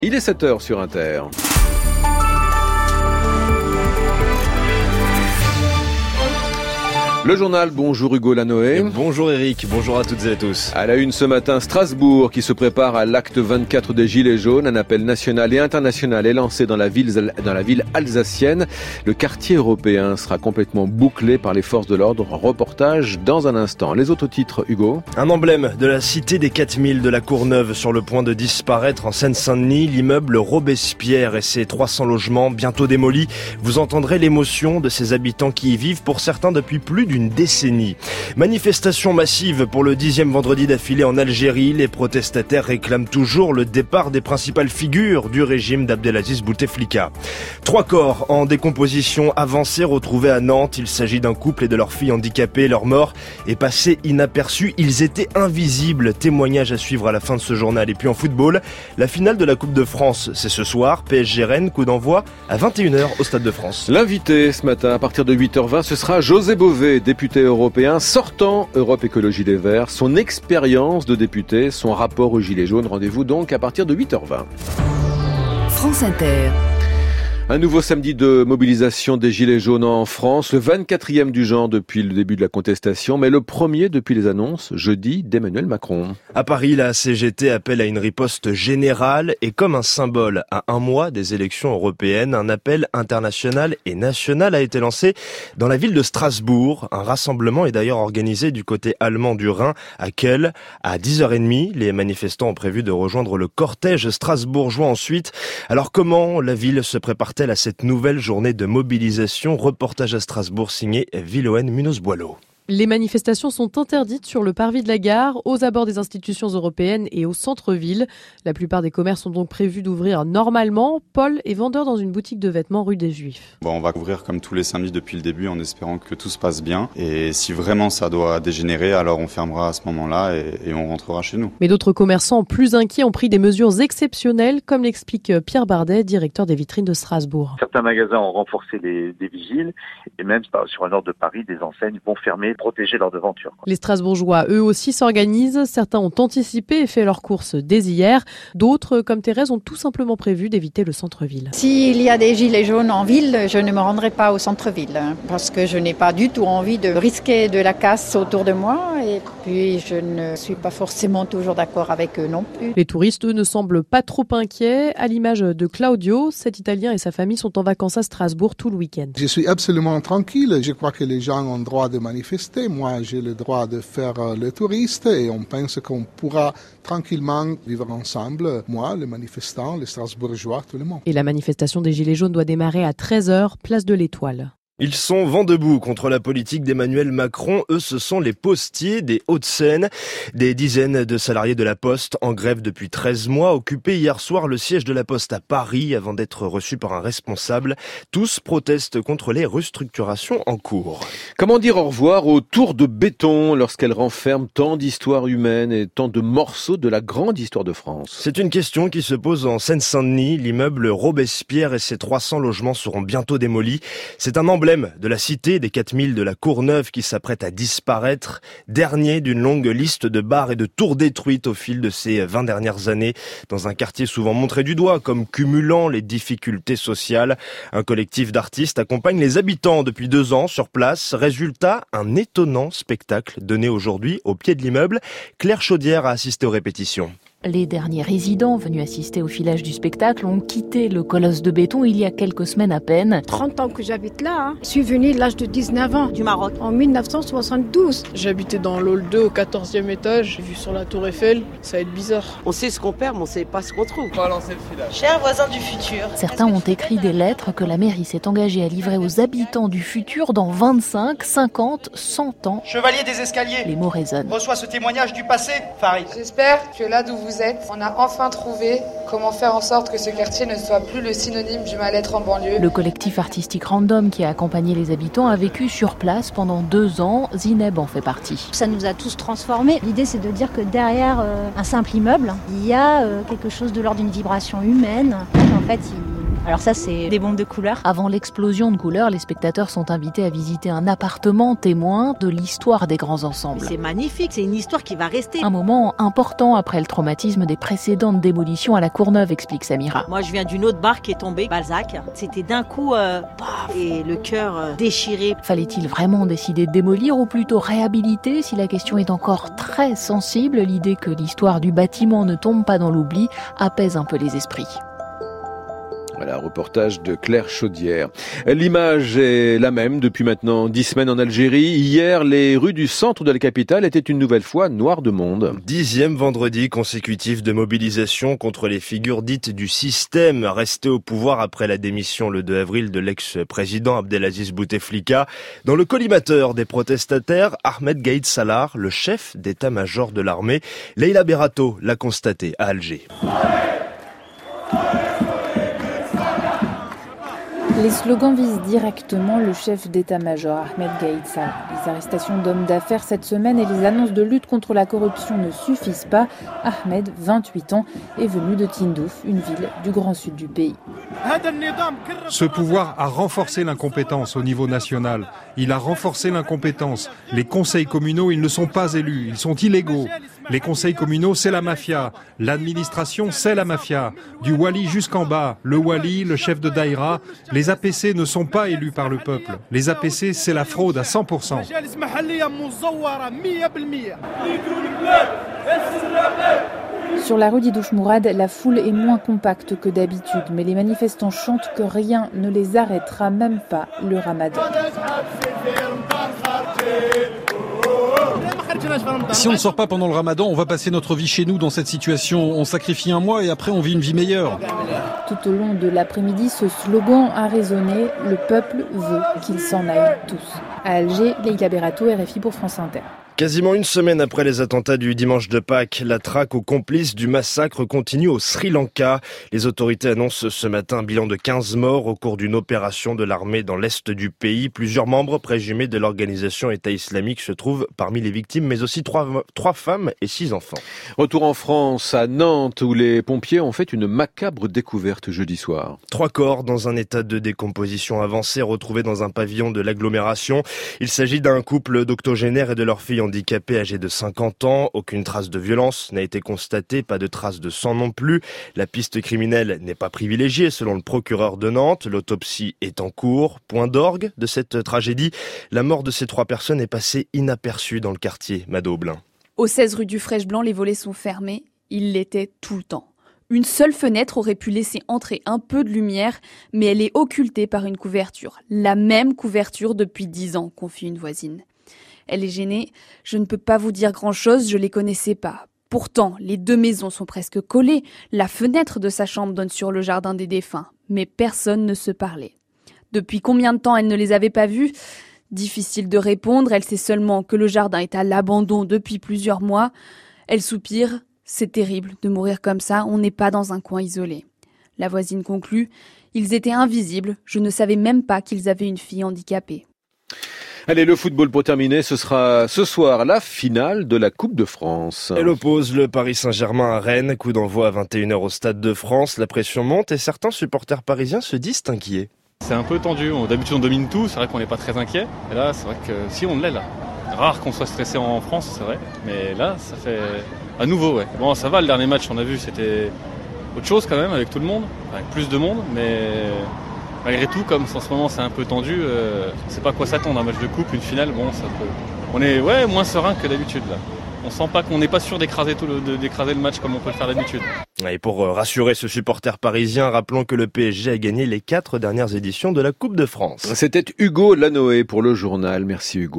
Il est 7h sur Inter. Le journal, bonjour Hugo Lanoé. Bonjour Eric, bonjour à toutes et à tous. À la une ce matin, Strasbourg qui se prépare à l'acte 24 des Gilets jaunes. Un appel national et international est lancé dans la ville alsacienne. Le quartier européen sera complètement bouclé par les forces de l'ordre. Reportage dans un instant. Les autres titres, Hugo. Un emblème de la cité des 4000 de la Courneuve sur le point de disparaître en Seine-Saint-Denis. L'immeuble Robespierre et ses 300 logements bientôt démolis. Vous entendrez l'émotion de ces habitants qui y vivent, pour certains depuis plus d'une décennie. Manifestation massive pour le 10e vendredi d'affilée en Algérie. Les protestataires réclament toujours le départ des principales figures du régime d'Abdelaziz Bouteflika. 3 corps en décomposition avancée retrouvés à Nantes. Il s'agit d'un couple et de leur fille handicapée. Leur mort est passée inaperçue. Ils étaient invisibles. Témoignage à suivre à la fin de ce journal. Et puis en football, la finale de la Coupe de France, c'est ce soir. PSG Rennes, coup d'envoi à 21h au Stade de France. L'invité ce matin à partir de 8h20, ce sera José Bové, député européen sortant Europe Écologie Les Verts. Son expérience de député, son rapport aux Gilets jaunes. Rendez-vous donc à partir de 8h20. France Inter. Un nouveau samedi de mobilisation des Gilets jaunes en France, le 24e du genre depuis le début de la contestation, mais le premier depuis les annonces, jeudi, d'Emmanuel Macron. À Paris, la CGT appelle à une riposte générale et comme un symbole à un mois des élections européennes, un appel international et national a été lancé dans la ville de Strasbourg. Un rassemblement est d'ailleurs organisé du côté allemand du Rhin à Kehl. À 10h30, les manifestants ont prévu de rejoindre le cortège strasbourgeois ensuite. Alors comment la ville se prépare-t-elle à cette nouvelle journée de mobilisation? Reportage à Strasbourg signé Villoën Munoz-Boileau. Les manifestations sont interdites sur le parvis de la gare, aux abords des institutions européennes et au centre-ville. La plupart des commerces sont donc prévus d'ouvrir normalement. Paul est vendeur dans une boutique de vêtements rue des Juifs. On va ouvrir comme tous les samedis depuis le début en espérant que tout se passe bien. Et si vraiment ça doit dégénérer, alors on fermera à ce moment-là et on rentrera chez nous. Mais d'autres commerçants plus inquiets ont pris des mesures exceptionnelles, comme l'explique Pierre Bardet, directeur des vitrines de Strasbourg. Certains magasins ont renforcé des vigiles et même sur un nord de Paris, des enseignes vont fermer, protéger leur devanture. Les Strasbourgeois, eux aussi, s'organisent. Certains ont anticipé et fait leurs courses dès hier. D'autres, comme Thérèse, ont tout simplement prévu d'éviter le centre-ville. S'il y a des gilets jaunes en ville, je ne me rendrai pas au centre-ville parce que je n'ai pas du tout envie de risquer de la casse autour de moi et puis je ne suis pas forcément toujours d'accord avec eux non plus. Les touristes, eux, ne semblent pas trop inquiets. À l'image de Claudio, cet Italien et sa famille sont en vacances à Strasbourg tout le week-end. Je suis absolument tranquille. Je crois que les gens ont le droit de manifester. Moi, j'ai le droit de faire le touriste et on pense qu'on pourra tranquillement vivre ensemble. Moi, les manifestants, les Strasbourgeois, tout le monde. Et la manifestation des Gilets jaunes doit démarrer à 13h, place de l'Étoile. Ils sont vent debout contre la politique d'Emmanuel Macron. Eux, ce sont les postiers des Hauts-de-Seine. Des dizaines de salariés de la Poste en grève depuis 13 mois, occupés hier soir le siège de la Poste à Paris avant d'être reçus par un responsable. Tous protestent contre les restructurations en cours. Comment dire au revoir aux tours de béton lorsqu'elles renferment tant d'histoires humaines et tant de morceaux de la grande histoire de France? C'est une question qui se pose en Seine-Saint-Denis. L'immeuble Robespierre et ses 300 logements seront bientôt démolis. C'est un emblème de la cité des 4000 de la Courneuve qui s'apprête à disparaître, dernier d'une longue liste de bars et de tours détruites au fil de ces 20 dernières années, dans un quartier souvent montré du doigt comme cumulant les difficultés sociales. Un collectif d'artistes accompagne les habitants depuis 2 ans sur place. Résultat, un étonnant spectacle donné aujourd'hui au pied de l'immeuble. Claire Chaudière a assisté aux répétitions. Les derniers résidents venus assister au filage du spectacle ont quitté le colosse de béton il y a quelques semaines à peine. 30 ans que j'habite là. Je suis venue à l'âge de 19 ans du Maroc en 1972. J'habitais dans l'hall 2 au 14e étage. J'ai vu sur la tour Eiffel. Ça va être bizarre. On sait ce qu'on perd, mais on sait pas ce qu'on trouve. On va lancer le filage. Chers voisins du futur. Certains ont écrit des lettres que la mairie s'est engagée à livrer aux habitants du futur dans 25, 50, 100 ans. Chevalier des escaliers. Les mots résonnent. Reçois ce témoignage du passé, Farid. J'espère que là d'où vous êtes, on a enfin trouvé comment faire en sorte que ce quartier ne soit plus le synonyme du mal-être en banlieue. Le collectif artistique Random qui a accompagné les habitants a vécu sur place pendant 2 ans. Zineb en fait partie. Ça nous a tous transformés. L'idée, c'est de dire que derrière un simple immeuble, il y a quelque chose de l'ordre d'une vibration humaine. En fait, Alors ça, c'est des bombes de couleurs. Avant l'explosion de couleurs, les spectateurs sont invités à visiter un appartement témoin de l'histoire des grands ensembles. C'est magnifique, c'est une histoire qui va rester. Un moment important après le traumatisme des précédentes démolitions à la Courneuve, explique Samira. Moi, je viens d'une autre barre qui est tombée, Balzac. C'était d'un coup, et le cœur déchiré. Fallait-il vraiment décider de démolir ou plutôt réhabiliter si la question est encore très sensible? L'idée que l'histoire du bâtiment ne tombe pas dans l'oubli apaise un peu les esprits. Voilà, reportage de Claire Chaudière. L'image est la même depuis maintenant 10 semaines en Algérie. Hier, les rues du centre de la capitale étaient une nouvelle fois noires de monde. 10e vendredi consécutif de mobilisation contre les figures dites du système restées au pouvoir après la démission le 2 avril de l'ex-président Abdelaziz Bouteflika. Dans le collimateur des protestataires, Ahmed Gaïd Salah, le chef d'état-major de l'armée, Leila Berato l'a constaté à Alger. Les slogans visent directement le chef d'état-major Ahmed Gaïd Salah. Les arrestations d'hommes d'affaires cette semaine et les annonces de lutte contre la corruption ne suffisent pas. Ahmed, 28 ans, est venu de Tindouf, une ville du grand sud du pays. Ce pouvoir a renforcé l'incompétence au niveau national. Il a renforcé l'incompétence. Les conseils communaux, ils ne sont pas élus, ils sont illégaux. Les conseils communaux, c'est la mafia. L'administration, c'est la mafia. Du wali jusqu'en bas. Le wali, le chef de daïra. Les APC ne sont pas élus par le peuple. Les APC, c'est la fraude à 100%. Sur la rue d'Idouche Mourad, la foule est moins compacte que d'habitude, mais les manifestants chantent que rien ne les arrêtera, même pas le ramadan. Si on ne sort pas pendant le ramadan, on va passer notre vie chez nous dans cette situation. On sacrifie un mois et après on vit une vie meilleure. Tout au long de l'après-midi, ce slogan a résonné. Le peuple veut qu'ils s'en aillent tous. À Alger, Leila Berato, RFI pour France Inter. Quasiment une semaine après les attentats du dimanche de Pâques, la traque aux complices du massacre continue au Sri Lanka. Les autorités annoncent ce matin un bilan de 15 morts au cours d'une opération de l'armée dans l'est du pays. Plusieurs membres présumés de l'organisation État islamique se trouvent parmi les victimes, mais aussi trois femmes et 6 enfants. Retour en France, à Nantes, où les pompiers ont fait une macabre découverte jeudi soir. 3 corps dans un état de décomposition avancée retrouvés dans un pavillon de l'agglomération. Il s'agit d'un couple d'octogénaires et de leur fille handicapé âgé de 50 ans. Aucune trace de violence n'a été constatée, pas de trace de sang non plus. La piste criminelle n'est pas privilégiée selon le procureur de Nantes. L'autopsie est en cours. Point d'orgue de cette tragédie, la mort de ces 3 personnes est passée inaperçue dans le quartier Mado Aublin. Au 16 rue du Frêche-Blanc, les volets sont fermés. Ils l'étaient tout le temps. Une seule fenêtre aurait pu laisser entrer un peu de lumière, mais elle est occultée par une couverture. La même couverture depuis 10 ans, confie une voisine. Elle est gênée. « Je ne peux pas vous dire grand-chose, je les connaissais pas. » Pourtant, les 2 maisons sont presque collées. La fenêtre de sa chambre donne sur le jardin des défunts. Mais personne ne se parlait. Depuis combien de temps elle ne les avait pas vus ? Difficile de répondre, elle sait seulement que le jardin est à l'abandon depuis plusieurs mois. Elle soupire. C'est terrible de mourir comme ça, on n'est pas dans un coin isolé. La voisine conclut. Ils étaient invisibles, je ne savais même pas qu'ils avaient une fille handicapée. Allez, le football pour terminer, ce sera ce soir la finale de la Coupe de France. Elle oppose le Paris Saint-Germain à Rennes, coup d'envoi à 21h au Stade de France. La pression monte et certains supporters parisiens se disent inquiets. C'est un peu tendu, d'habitude on domine tout, c'est vrai qu'on n'est pas très inquiet. Et là, c'est vrai que si on l'est là. Rare qu'on soit stressé en France, c'est vrai. Mais là, ça fait à nouveau, ouais. Bon, ça va, le dernier match, on a vu, c'était autre chose quand même, avec tout le monde, avec plus de monde, mais malgré tout, comme en ce moment c'est un peu tendu, on ne sait pas à quoi s'attendre, un match de coupe, une finale, bon, ça peut... On est moins serein que d'habitude là. On sent pas qu'on n'est pas sûr d'écraser le match comme on peut le faire d'habitude. Et pour rassurer ce supporter parisien, rappelons que le PSG a gagné les 4 dernières éditions de la Coupe de France. C'était Hugo Lanoé pour le journal. Merci Hugo.